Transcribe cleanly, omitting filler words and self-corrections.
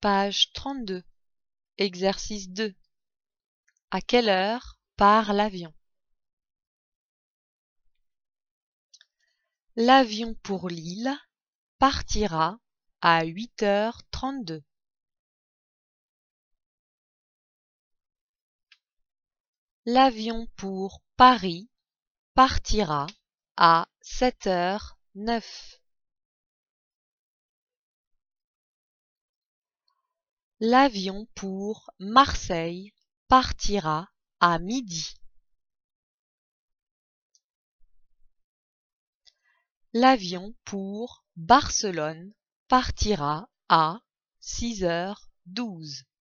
Page 32. Exercice 2. À quelle heure part l'avion? L'avion pour Lille partira à 8h32. L'avion pour Paris partira à 7h09. L'avion pour Marseille partira à midi. L'avion pour Barcelone partira à 6h12.